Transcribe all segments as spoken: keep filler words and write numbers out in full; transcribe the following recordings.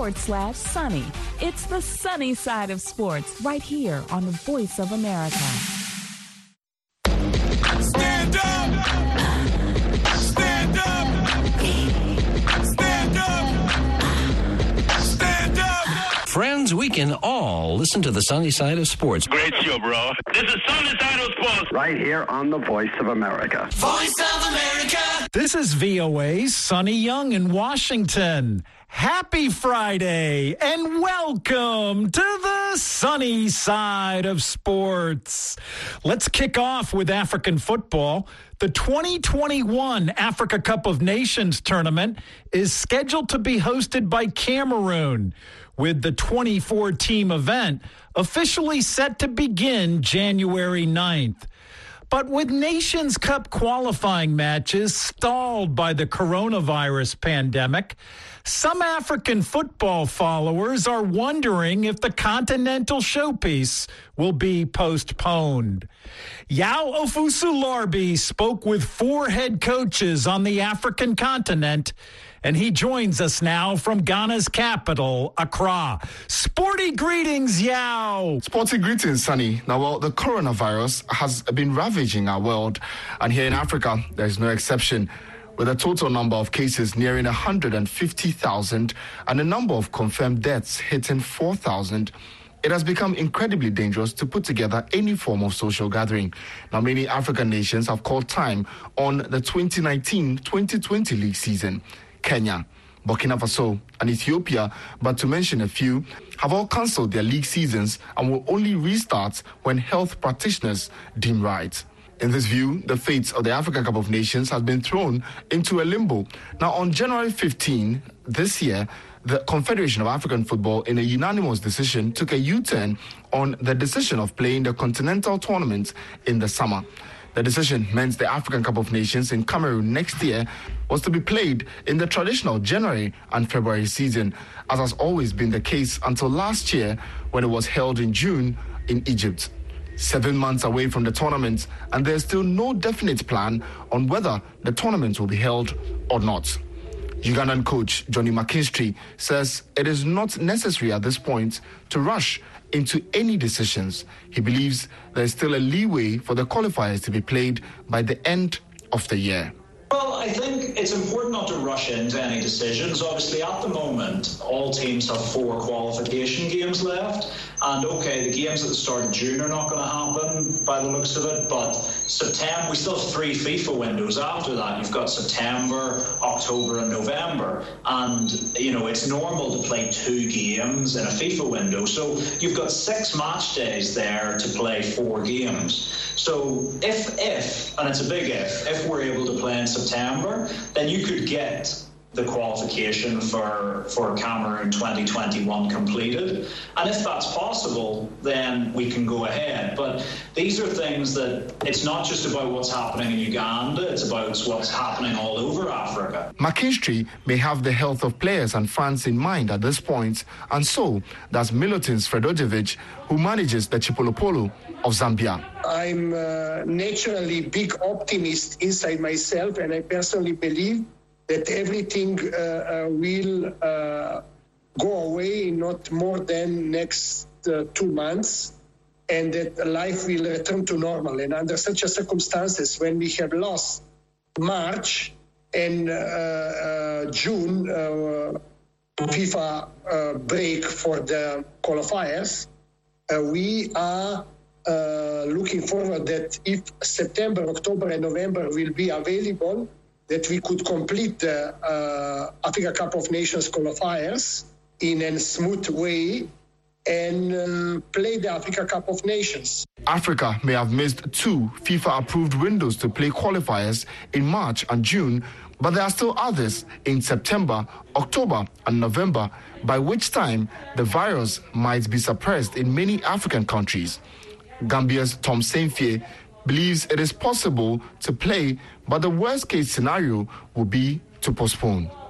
forward slash sunny. It's the sunny side of sports right here on the Voice of America. Stand up! Stand up! Stand up! Stand up! Friends, we can all listen to the sunny side of sports. Great show, bro. This is Sunny Side of Sports. Right here on the Voice of America. Voice of America! This is V O A's Sonny Young in Washington. Happy Friday and welcome to the sunny side of sports. Let's kick off with African football. The twenty twenty-one Africa Cup of Nations tournament is scheduled to be hosted by Cameroon, with the twenty-four team event officially set to begin January ninth. But with Nations Cup qualifying matches stalled by the coronavirus pandemic, some African football followers are wondering if the continental showpiece will be postponed. Yao Ofusu-Larbi spoke with four head coaches on the African continent, and he joins us now from Ghana's capital, Accra. Sporty greetings, Yao. Sporty greetings, Sunny. Now, well, the coronavirus has been ravaging our world, and here in Africa, there is no exception. With a total number of cases nearing one hundred fifty thousand and a number of confirmed deaths hitting four thousand, it has become incredibly dangerous to put together any form of social gathering. Now, many African nations have called time on the twenty nineteen twenty twenty league season. Kenya, Burkina Faso, and Ethiopia, but to mention a few, have all cancelled their league seasons and will only restart when health practitioners deem right. In this view, the fate of the African Cup of Nations has been thrown into a limbo. Now, on January fifteenth this year, the Confederation of African Football, in a unanimous decision, took a U-turn on the decision of playing the continental tournament in the summer. The decision meant the African Cup of Nations in Cameroon next year was to be played in the traditional January and February season, as has always been the case until last year when it was held in June in Egypt. Seven months away from the tournament, and there's still no definite plan on whether the tournament will be held or not. Ugandan coach Johnny McKinstry says it is not necessary at this point to rush into any decisions. He believes there is still a leeway for the qualifiers to be played by the end of the year. Well, I think it's important not to rush into any decisions. Obviously, at the moment, all teams have four qualification games left. And, okay, the games at the start of June are not going to happen by the looks of it. But September, we still have three FIFA windows after that. You've got September, October and November. And, you know, it's normal to play two games in a FIFA window. So you've got six match days there to play four games. So if, if, and it's a big if, if we're able to play in September, then you could get the qualification for, for Cameroon twenty twenty-one completed. And if that's possible, then we can go ahead. But these are things that it's not just about what's happening in Uganda, it's about what's happening all over Africa. McKinstry may have the health of players and fans in mind at this point, and so does Milutins Fredojevic, who manages the Chipolopolo of Zambia. I'm uh, naturally big optimist inside myself, and I personally believe that everything uh, uh, will uh, go away in not more than next uh, two months, and that life will return to normal. And under such a circumstances, when we have lost March and uh, uh, June uh, FIFA uh, break for the qualifiers, uh, we are uh, looking forward that if September, October, and November will be available, that we could complete the uh, Africa Cup of Nations qualifiers in a smooth way and uh, play the Africa Cup of Nations. Africa may have missed two FIFA-approved windows to play qualifiers in March and June, but there are still others in September, October, and November, by which time the virus might be suppressed in many African countries. Gambia's Tom Saintfiet believes it is possible to play, but the worst-case scenario will be to postpone.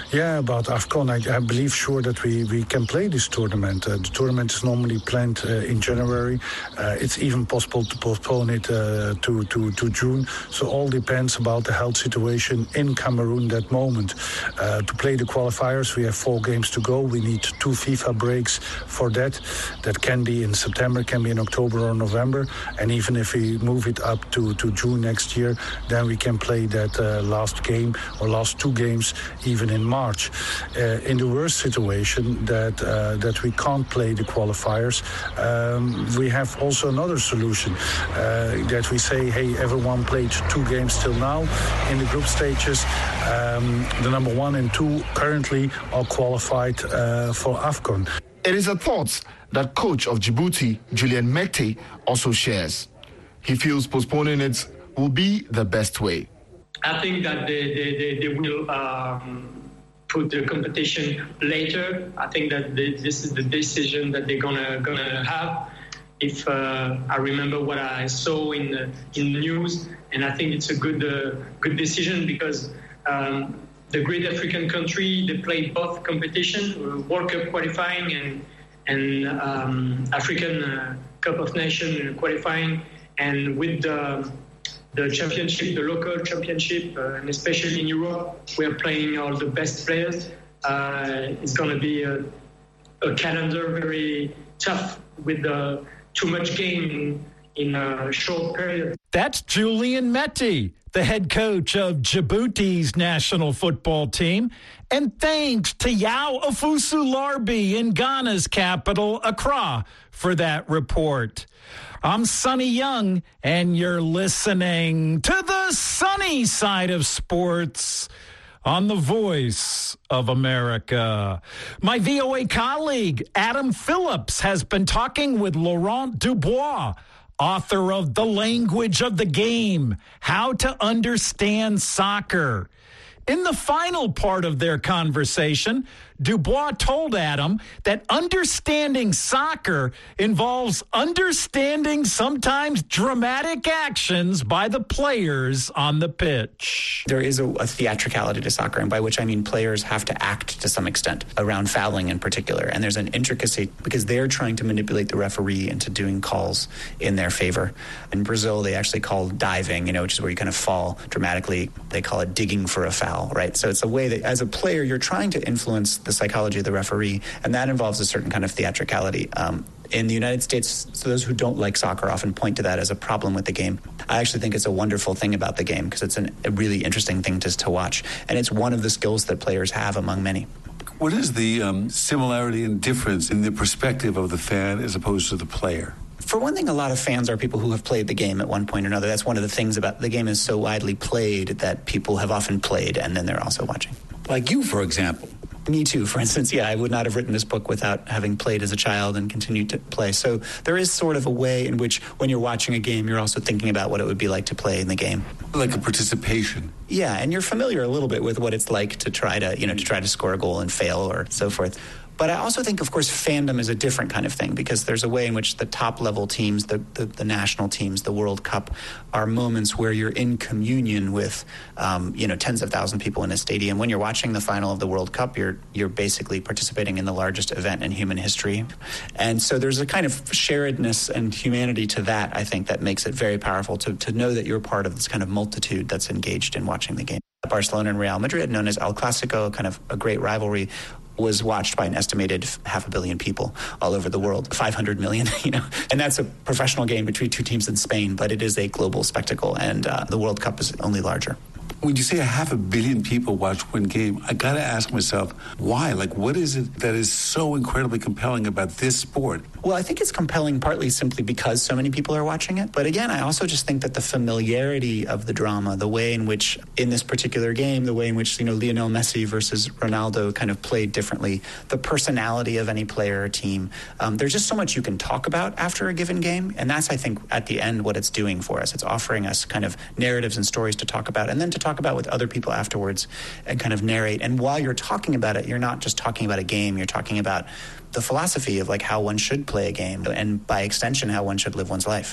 Yeah, about AFCON, I, I believe sure that we, we can play this tournament. Uh, the tournament is normally planned uh, in January. Uh, it's even possible to postpone it uh, to, to, to June. So all depends about the health situation in Cameroon that moment. Uh, to play the qualifiers, we have four games to go. We need two FIFA breaks for that. That can be in September, can be in October or November. And even if we move it up to, to June next year, then we can play that uh, last game or last two games even in March. Uh, in the worst situation that uh, that we can't play the qualifiers, um, we have also another solution uh, that we say, hey, everyone played two games till now in the group stages. Um, the number one and two currently are qualified uh, for AFCON. It is a thought that coach of Djibouti, Julien Mete, also shares. He feels postponing it will be the best way. I think that they, they, they, they will um, put the competition later. I think that they, this is the decision that they're gonna gonna have. If uh, I remember what I saw in the, in the news, and I think it's a good uh, good decision because um, the great African country, they play both competition, World Cup qualifying and and um, African uh, Cup of Nations qualifying, and with the the championship, the local championship, uh, and especially in Europe, we are playing all the best players. Uh, it's going to be a, a calendar very tough with uh, too much game in, in a short period. That's Julien Mete, the head coach of Djibouti's national football team. And thanks to Yao Ofusu-Larbi in Ghana's capital, Accra, for that report. I'm Sonny Young, and you're listening to the sunny side of sports on the Voice of America. My V O A colleague, Adam Phillips, has been talking with Laurent Dubois, author of The Language of the Game, How to Understand Soccer. In the final part of their conversation, Dubois told Adam that understanding soccer involves understanding sometimes dramatic actions by the players on the pitch. There is a, a theatricality to soccer, and by which I mean players have to act to some extent, around fouling in particular. And there's an intricacy because they're trying to manipulate the referee into doing calls in their favor. In Brazil, they actually call diving, you know, which is where you kind of fall dramatically. They call it digging for a foul, right? So it's a way that as a player, you're trying to influence the psychology of the referee, and that involves a certain kind of theatricality. Um, in the United States, so those who don't like soccer often point to that as a problem with the game. I actually think it's a wonderful thing about the game because it's an, a really interesting thing to, to watch, and it's one of the skills that players have among many. What is the um, similarity and difference in the perspective of the fan as opposed to the player? For one thing, a lot of fans are people who have played the game at one point or another. That's one of the things about the game is so widely played that people have often played and then they're also watching. Like you, for example. Me too, for instance. Yeah, I would not have written this book without having played as a child and continued to play. So there is sort of a way in which when you're watching a game, you're also thinking about what it would be like to play in the game. Like a participation. Yeah, and you're familiar a little bit with what it's like to try to, you know, to try to score a goal and fail or so forth. But I also think, of course, fandom is a different kind of thing because there's a way in which the top-level teams, the, the, the national teams, the World Cup, are moments where you're in communion with, um, you know, tens of thousands of people in a stadium. When you're watching the final of the World Cup, you're you're basically participating in the largest event in human history. And so there's a kind of sharedness and humanity to that, I think, that makes it very powerful to, to know that you're part of this kind of multitude that's engaged in watching the game. Barcelona and Real Madrid, known as El Clasico, kind of a great rivalry, was watched by an estimated half a billion people all over the world, five hundred million, you know. And that's a professional game between two teams in Spain, but it is a global spectacle, and uh, the World Cup is only larger. When you say a half a billion people watch one game, I got to ask myself, why? Like, what is it that is so incredibly compelling about this sport? Well, I think it's compelling partly simply because so many people are watching it. But again, I also just think that the familiarity of the drama, the way in which, in this particular game, the way in which, you know, Lionel Messi versus Ronaldo kind of played differently, the personality of any player or team, um, there's just so much you can talk about after a given game. And that's, I think, at the end, what it's doing for us. It's offering us kind of narratives and stories to talk about, and then to talk talk about with other people afterwards and kind of narrate. And while you're talking about it, you're not just talking about a game, you're talking about the philosophy of like how one should play a game and by extension, how one should live one's life.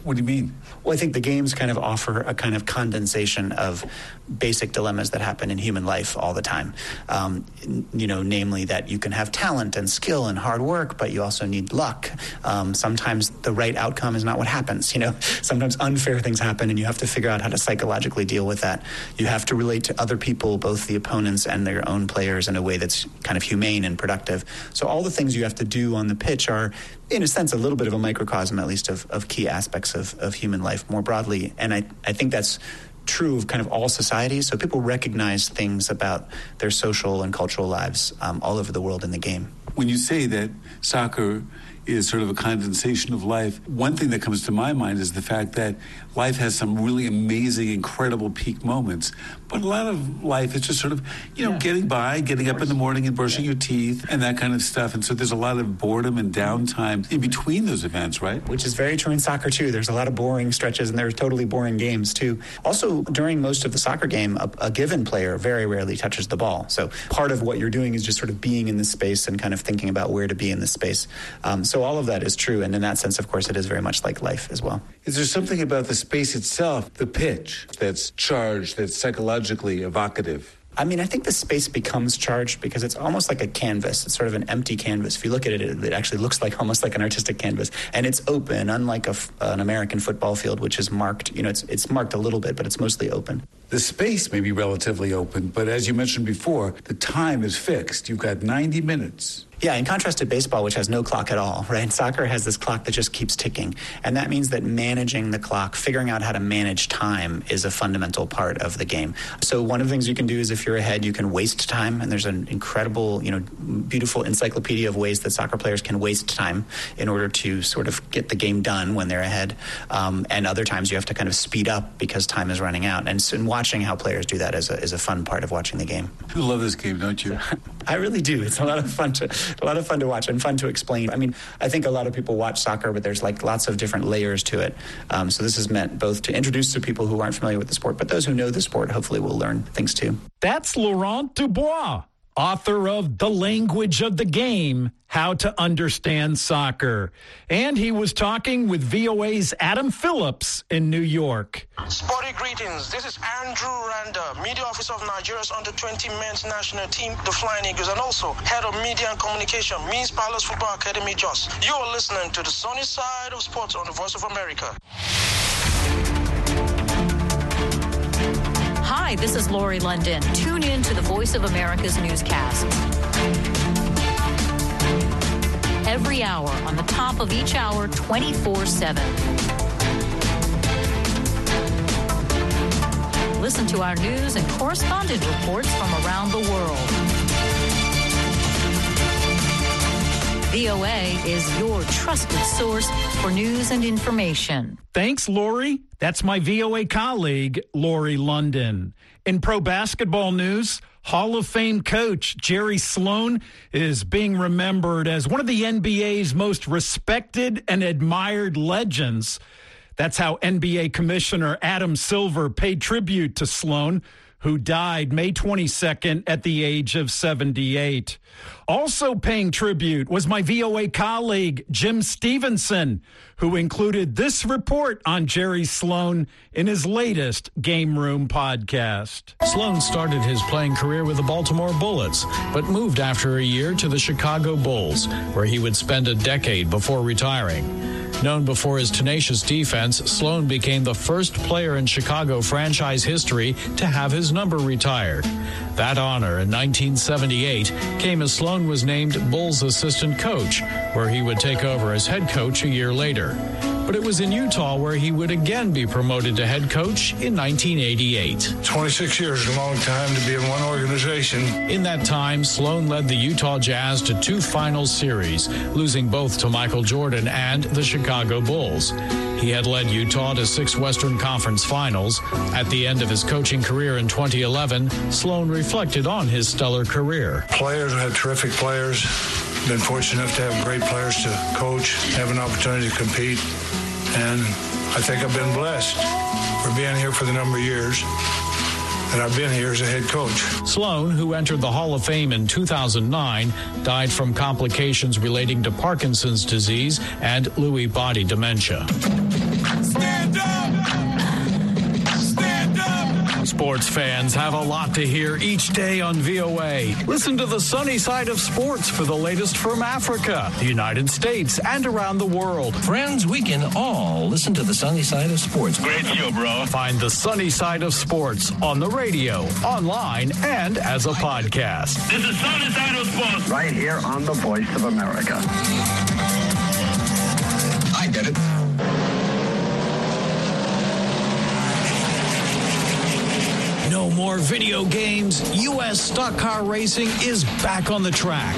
What do you mean? Well, I think the games kind of offer a kind of condensation of basic dilemmas that happen in human life all the time. Um, you know, namely that you can have talent and skill and hard work, but you also need luck. Um, sometimes the right outcome is not what happens. You know, sometimes unfair things happen, and you have to figure out how to psychologically deal with that. You have to relate to other people, both the opponents and their own players, in a way that's kind of humane and productive. So all the things you have to do on the pitch are, in a sense, a little bit of a microcosm, at least, of, of key aspects of, of human life more broadly. And I, I think that's true of kind of all societies. So people recognize things about their social and cultural lives um, all over the world in the game. When you say that soccer is sort of a condensation of life, one thing that comes to my mind is the fact that life has some really amazing, incredible peak moments, but a lot of life is just sort of, you know, yeah. getting by, getting up in the morning and brushing yeah. your teeth and that kind of stuff. And so there's a lot of boredom and downtime in between those events, right? Which is very true in soccer, too. There's a lot of boring stretches, and there are totally boring games, too. Also, during most of the soccer game, a, a given player very rarely touches the ball. So part of what you're doing is just sort of being in this space and kind of thinking about where to be in this space. Um, so all of that is true, and in that sense, of course, it is very much like life as well. Is there something about the space itself, the pitch, that's charged, that's psychologically evocative? I mean, I think the space becomes charged because it's almost like a canvas. It's sort of an empty canvas. If you look at it, it actually looks like almost like an artistic canvas. And it's open, unlike a, an American football field, which is marked. You know, it's it's marked a little bit, but it's mostly open. The space may be relatively open, but as you mentioned before, the time is fixed. You've got ninety minutes. Yeah, in contrast to baseball, which has no clock at all, right? Soccer has this clock that just keeps ticking. And that means that managing the clock, figuring out how to manage time, is a fundamental part of the game. So one of the things you can do is, if you're ahead, you can waste time. And there's an incredible, you know, beautiful encyclopedia of ways that soccer players can waste time in order to sort of get the game done when they're ahead. Um, and other times you have to kind of speed up because time is running out. And, so, and watching how players do that is a, is a fun part of watching the game. You love this game, don't you? I really do. It's a lot of fun to a lot of fun to watch and fun to explain. I mean, I think a lot of people watch soccer, but there's like lots of different layers to it. Um, so this is meant both to introduce to people who aren't familiar with the sport, but those who know the sport hopefully will learn things too. That's Laurent Dubois, author of The Language of the Game, How to Understand Soccer. And he was talking with V O A's Adam Phillips in New York. Sporty greetings. This is Andrew Randa, media officer of Nigeria's under twenty men's national team, the Flying Eagles, and also head of media and communication, Means Palace Football Academy, Jos. You are listening to the Sunny Side of Sports on the Voice of America. Hi, this is Lori London. Tune in to the Voice of America's newscast. Every hour, on the top of each hour, twenty-four seven. Listen to our news and correspondent reports from around the world. V O A is your trusted source for news and information. Thanks, Lori. That's my V O A colleague, Lori London. In pro basketball news, Hall of Fame coach Jerry Sloan is being remembered as one of the N B A's most respected and admired legends. That's how N B A Commissioner Adam Silver paid tribute to Sloan, who died May twenty-second at the age of seventy-eight. Also paying tribute was my V O A colleague, Jim Stevenson, who included this report on Jerry Sloan in his latest Game Room podcast. Sloan started his playing career with the Baltimore Bullets, but moved after a year to the Chicago Bulls, where he would spend a decade before retiring. Known before his tenacious defense, Sloan became the first player in Chicago franchise history to have his number retired. That honor in nineteen seventy-eight came as Sloan was named Bulls assistant coach, where he would take over as head coach a year later. But it was in Utah where he would again be promoted to head coach in nineteen eighty-eight. twenty-six years is a long time to be in one organization. In that time, Sloan led the Utah Jazz to two final series, losing both to Michael Jordan and the Chicago Bulls. He had led Utah to six Western Conference finals. At the end of his coaching career in twenty eleven, Sloan reflected on his stellar career. Players, we had terrific players. Been fortunate enough to have great players to coach, have an opportunity to compete. And I think I've been blessed for being here for the number of years that I've been here as a head coach. Sloan, who entered the Hall of Fame in two thousand nine, died from complications relating to Parkinson's disease and Lewy body dementia. Stand up. Stand up. Sports fans have a lot to hear each day on V O A. Listen to the sunny side of sports for the latest from Africa, the United States, and around the world. Friends, we can all listen to the sunny side of sports. Great show, bro. Find the sunny side of sports on the radio, online, and as a podcast. This is Sunny Side of Sports. Right here on the Voice of America. I get it. No more video games. U S stock car racing is back on the track.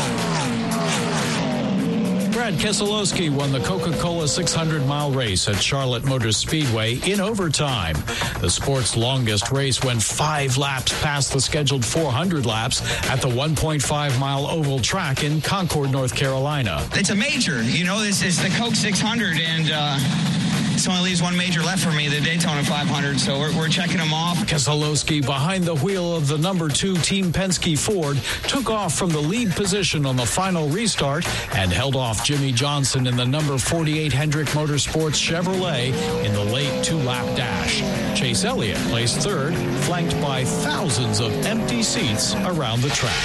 Brad Keselowski won the Coca-Cola six hundred mile race at Charlotte Motor Speedway in overtime. The sport's longest race went five laps past the scheduled four hundred laps at the one point five mile oval track in Concord, North Carolina. It's a major. You know, this is the Coke six hundred, and uh, this only leaves one major left for me, the Daytona five hundred, so we're, we're checking them off. Keselowski, behind the wheel of the number two Team Penske Ford, took off from the lead position on the final restart and held off Jimmy Johnson in the number forty-eight Hendrick Motorsports Chevrolet in the late two-lap dash. Chase Elliott placed third, flanked by thousands of empty seats around the track.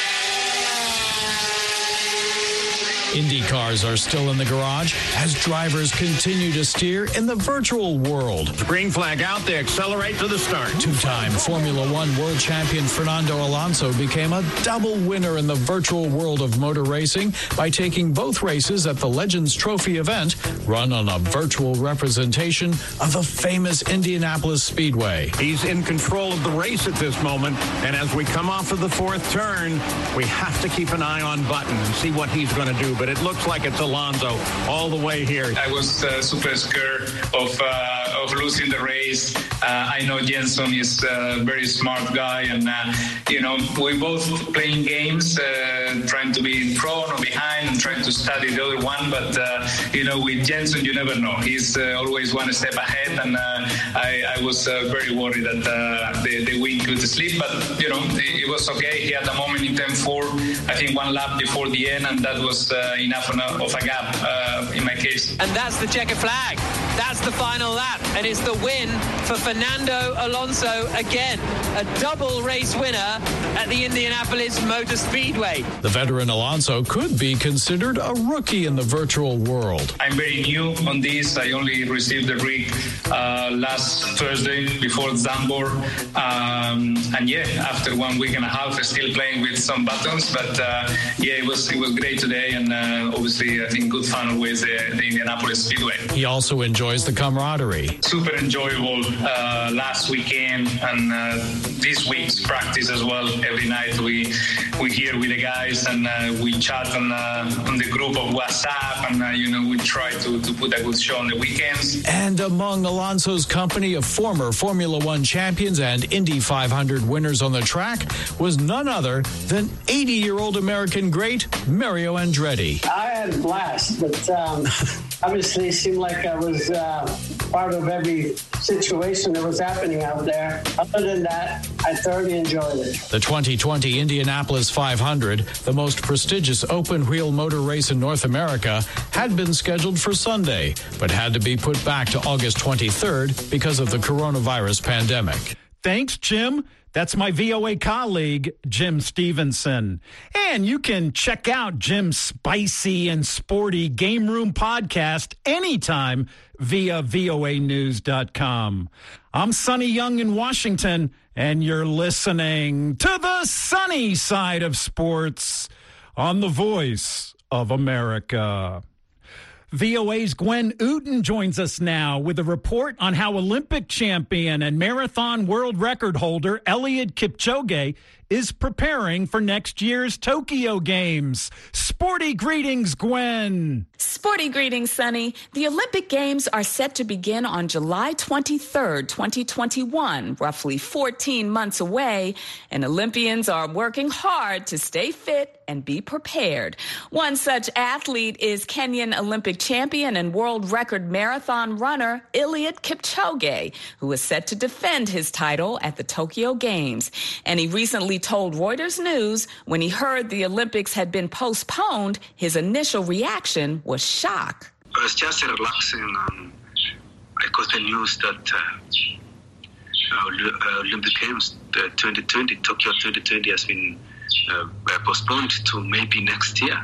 Indy cars are still in the garage as drivers continue to steer in the virtual world. Green flag out, they accelerate to the start. Two-time Formula One world champion Fernando Alonso became a double winner in the virtual world of motor racing by taking both races at the Legends Trophy event, run on a virtual representation of the famous Indianapolis Speedway. He's in control of the race at this moment, and as we come off of the fourth turn, we have to keep an eye on Button and see what he's going to do. But it looks like it's Alonso all the way here. I was uh, super scared of uh, of losing the race. Uh, I know Jenson is a very smart guy, and uh, you know, we both playing games, uh, trying to be in front or behind, and trying to study the other one. But uh, you know, with Jenson, you never know. He's uh, always one step ahead, and uh, I, I was uh, very worried that uh, the, the win could slip. But you know, it, it was okay. He had a moment in ten four, I think one lap before the end, and that was uh, enough of a gap uh, in my case. And that's the checkered flag. That's the final lap, and it's the win for Fernando Alonso again. A double race winner at the Indianapolis Motor Speedway. The veteran Alonso could be considered a rookie in the virtual world. I'm very new on this. I only received the rig uh, last Thursday before Zambor. Um, and yeah, after one week and a half, I'm still playing with some buttons. But uh, yeah, it was, it was great today. And uh, obviously, I think good fun with the, the Indianapolis Speedway. He also enjoys the camaraderie. Super enjoyable uh, last weekend and uh, this week's practice as well. Every night we we here with the guys and uh, we chat on, uh, on the group of WhatsApp, and uh, you know, we try to, to put a good show on the weekends. And among Alonso's company of former Formula One champions and Indy five hundred winners on the track was none other than eighty-year-old American great Mario Andretti. I had a blast, but um, obviously it seemed like I was uh, part of every situation that was happening out there. Other than that, I thoroughly enjoyed it. The twenty twenty Indianapolis five hundred, the most prestigious open-wheel motor race in North America, had been scheduled for Sunday, but had to be put back to August twenty-third because of the coronavirus pandemic. Thanks, Jim. That's my V O A colleague, Jim Stevenson. And you can check out Jim's spicy and sporty Game Room podcast anytime via V O A news dot com. I'm Sonny Young in Washington, and you're listening to the sunny side of sports on the Voice of America. V O A's Gwen Uten joins us now with a report on how Olympic champion and marathon world record holder Eliud Kipchoge is preparing for next year's Tokyo Games. Sporty greetings, Gwen. Sporty greetings, Sonny. The Olympic Games are set to begin on July twenty-third, twenty twenty-one, roughly fourteen months away, and Olympians are working hard to stay fit and be prepared. One such athlete is Kenyan Olympic champion and world record marathon runner Eliud Kipchoge, who is set to defend his title at the Tokyo Games. And he recently told Reuters News when he heard the Olympics had been postponed, his initial reaction was shock. It's just relaxing and I got the news that uh, Olympic Games uh, twenty twenty, Tokyo twenty twenty has been uh, postponed to maybe next year.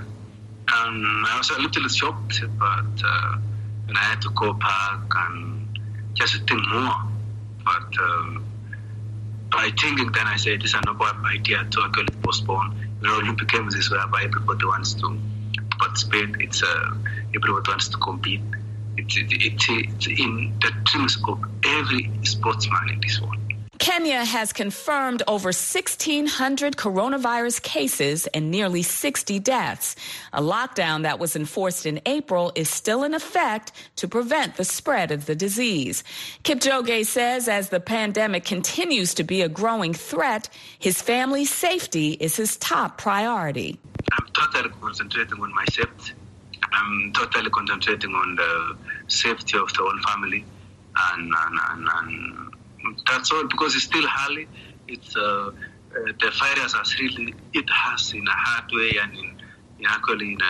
And I was a little shocked, but uh, and I had to go back and just think more. But uh, by thinking, then I said, this is a noble idea to actually postpone. You know, Olympic Games is whereby everybody wants to participate. It's uh, everybody wants to compete. It's, it, it, it's in the dreams of every sportsman in this world. Kenya has confirmed over sixteen hundred coronavirus cases and nearly sixty deaths. A lockdown that was enforced in April is still in effect to prevent the spread of the disease. Kipchoge says as the pandemic continues to be a growing threat, his family's safety is his top priority. I'm totally concentrating on my safety. I'm totally concentrating on the safety of the whole family, and, and, and, and that's all, because it's still early. It's uh, uh, the virus has really it has in a hard way and in, in actually in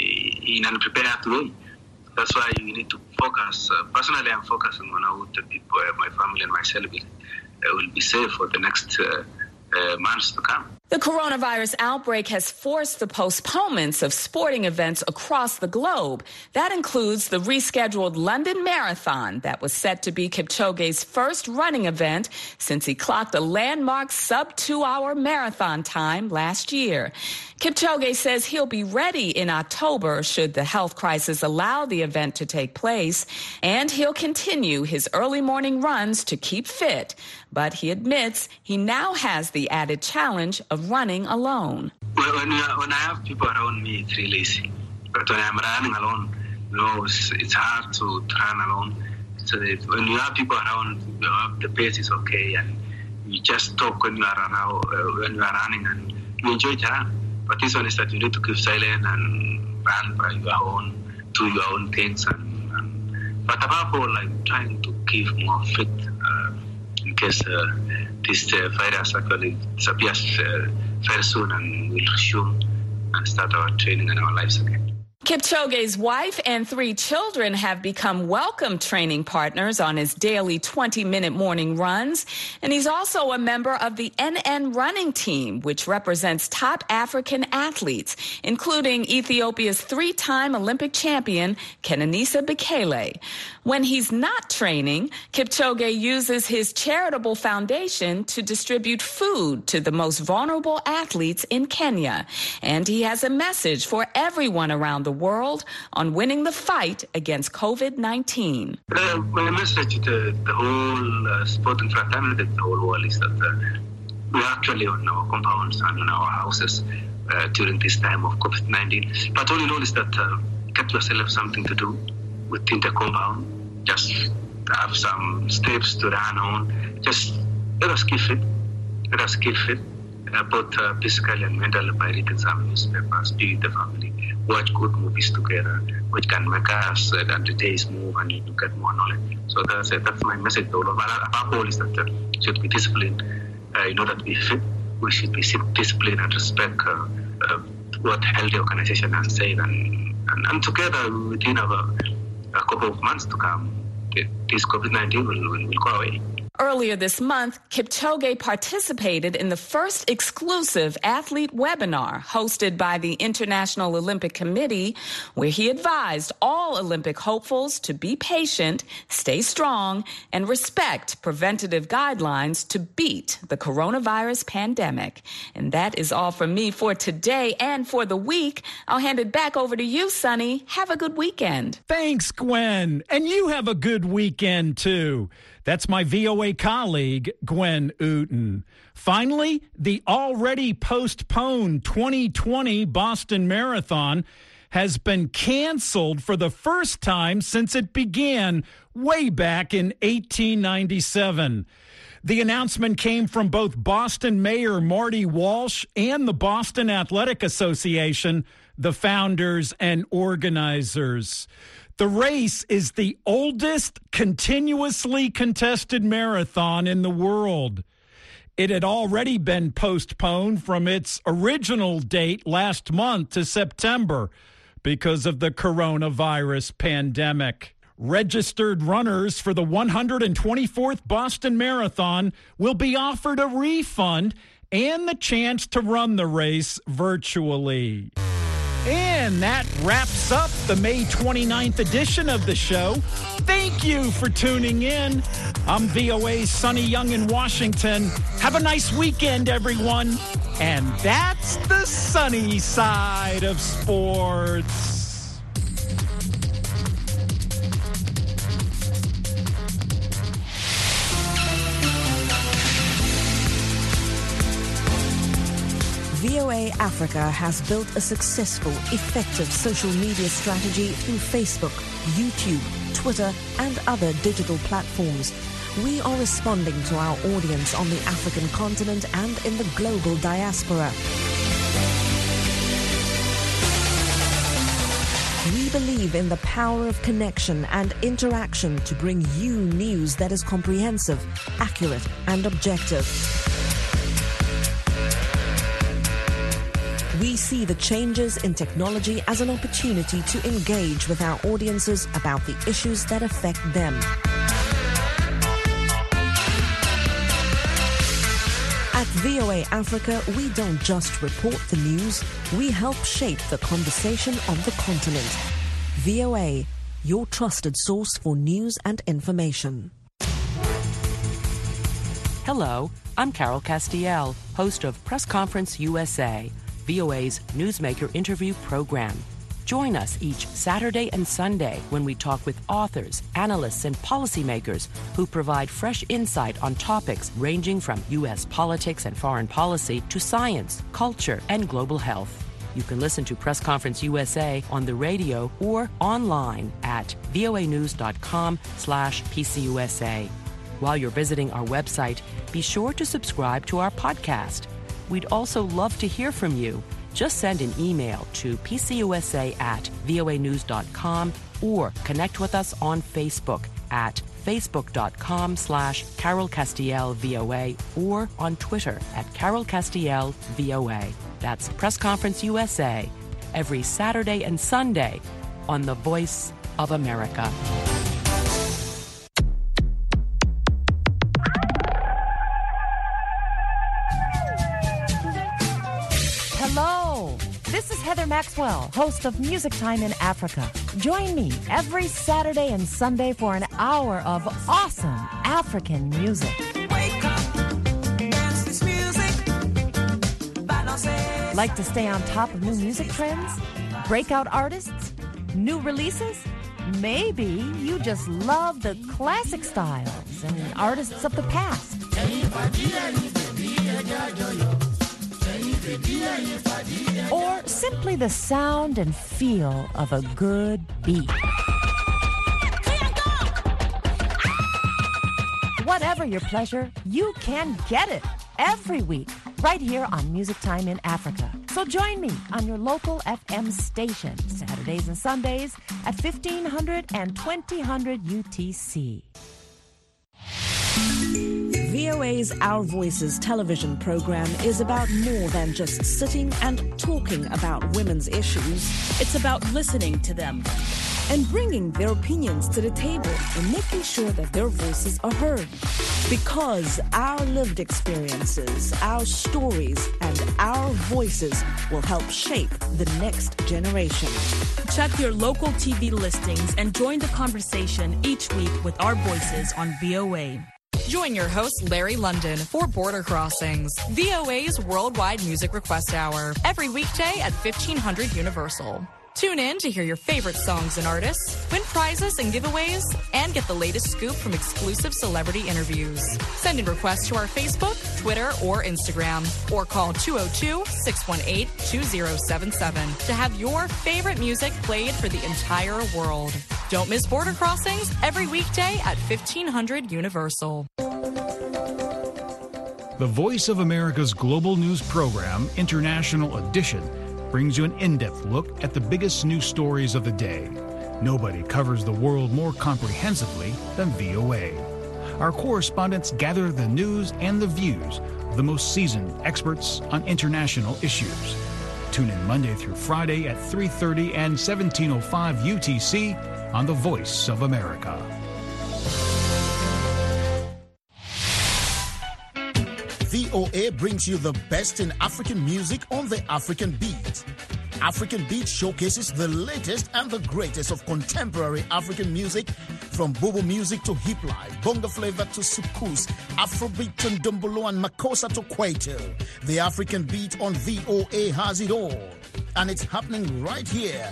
a in an unprepared way. That's why you need to focus. Uh, personally, I'm focusing on how the people, uh, my family and myself, will, uh, will be safe for the next uh, uh, months to come. The coronavirus outbreak has forced the postponements of sporting events across the globe. That includes the rescheduled London Marathon that was set to be Kipchoge's first running event since he clocked a landmark sub-two-hour marathon time last year. Kipchoge says he'll be ready in October should the health crisis allow the event to take place, and he'll continue his early morning runs to keep fit. But he admits he now has the added challenge of running alone. Well, when, when I have people around me, it's really easy. But when I'm running alone, you know, it's, it's hard to, to run alone. So that when you have people around, you know, the pace is okay, and you just talk when you are around, uh, when you are running, and you enjoy the run. But this one is that you need to keep silent and run by your own, do your own things. And, and but above all, like trying to keep more fit. Uh, in case uh, this uh, virus actually disappears uh, very soon, and we'll resume and start our training and our lives again. Kipchoge's wife and three children have become welcome training partners on his daily twenty-minute morning runs. And he's also a member of the N N running team, which represents top African athletes, including Ethiopia's three-time Olympic champion, Kenenisa Bekele. When he's not training, Kipchoge uses his charitable foundation to distribute food to the most vulnerable athletes in Kenya. And he has a message for everyone around the world on winning the fight against COVID nineteen. Uh, my message to the, the whole uh, sporting fraternity, the whole world, is that uh, we're actually on our compounds and on our houses uh, during this time of COVID nineteen. But all in all is that uh, get yourself something to do within the compound. Just have some steps to run on. Just let us keep fit. Let us keep fit. Uh, both uh, physically and mentally, by reading some newspapers, be with the family, watch good movies together, which can make us uh, and the days move and you get more knowledge. So that's uh, that's my message to all of us. Above all is that uh, we should be disciplined uh, in order to be fit. We should be disciplined and respect uh, uh, what healthy organization has said, and, and, and together within a, a couple of months to come, this COVID nineteen will, will, will go away. Earlier this month, Kipchoge participated in the first exclusive athlete webinar hosted by the International Olympic Committee, where he advised all Olympic hopefuls to be patient, stay strong, and respect preventative guidelines to beat the coronavirus pandemic. And that is all from me for today and for the week. I'll hand it back over to you, Sonny. Have a good weekend. Thanks, Gwen. And you have a good weekend, too. That's my V O A colleague, Gwen Uten. Finally, the already postponed twenty twenty Boston Marathon has been canceled for the first time since it began way back in eighteen ninety-seven. The announcement came from both Boston Mayor Marty Walsh and the Boston Athletic Association, the founders and organizers. The race is the oldest continuously contested marathon in the world. It had already been postponed from its original date last month to September because of the coronavirus pandemic. Registered runners for the one hundred twenty-fourth Boston Marathon will be offered a refund and the chance to run the race virtually. And that wraps up the May twenty-ninth edition of the show. Thank you for tuning in. I'm V O A's Sonny Young in Washington. Have a nice weekend, everyone. And that's the sunny side of sports. V O A Africa has built a successful, effective social media strategy through Facebook, YouTube, Twitter, and other digital platforms. We are responding to our audience on the African continent and in the global diaspora. We believe in the power of connection and interaction to bring you news that is comprehensive, accurate, and objective. We see the changes in technology as an opportunity to engage with our audiences about the issues that affect them. At V O A Africa, we don't just report the news, we help shape the conversation on the continent. V O A, your trusted source for news and information. Hello, I'm Carol Castiel, host of Press Conference U S A, V O A's Newsmaker interview program. Join us each Saturday and Sunday when we talk with authors, analysts, and policymakers who provide fresh insight on topics ranging from U S politics and foreign policy to science, culture, and global health. You can listen to Press Conference U S A on the radio or online at voanews.com slash PCUSA. While you're visiting our website, be sure to subscribe to our podcast. We'd also love to hear from you. Just send an email to pcusa at voanews.com or connect with us on Facebook at facebook.com slash Carol Castiel VOA or on Twitter at Carol Castiel VOA. That's Press Conference U S A every Saturday and Sunday on The Voice of America. Hello, this is Heather Maxwell, host of Music Time in Africa. Join me every Saturday and Sunday for an hour of awesome African music. Wake up, dance this music, balance. Like to stay on top of new music trends? Breakout artists? New releases? Maybe you just love the classic styles and artists of the past. Or simply the sound and feel of a good beat. Whatever your pleasure, you can get it every week right here on Music Time in Africa. So join me on your local F M station, Saturdays and Sundays at fifteen hundred and twenty hundred U T C. V O A's Our Voices television program is about more than just sitting and talking about women's issues. It's about listening to them and bringing their opinions to the table and making sure that their voices are heard. Because our lived experiences, our stories, and our voices will help shape the next generation. Check your local T V listings and join the conversation each week with our voices on V O A. Join your host, Larry London, for Border Crossings, V O A's Worldwide Music Request Hour, every weekday at fifteen hundred Universal. Tune in to hear your favorite songs and artists, win prizes and giveaways, and get the latest scoop from exclusive celebrity interviews. Send in requests to our Facebook, Twitter, or Instagram, or call two oh two, six one eight, two oh seven seven to have your favorite music played for the entire world. Don't miss Border Crossings every weekday at fifteen hundred Universal. The Voice of America's global news program, International Edition, brings you an in-depth look at the biggest news stories of the day. Nobody covers the world more comprehensively than V O A. Our correspondents gather the news and the views of the most seasoned experts on international issues. Tune in Monday through Friday at three thirty and seventeen oh five U T C on the Voice of America. V O A brings you the best in African music on the African Beat. African Beat showcases the latest and the greatest of contemporary African music, from Bobo music to hip life, bongo flavor to soukous, Afrobeat to ndombolo and makossa to kwaito. The African Beat on V O A has it all. And it's happening right here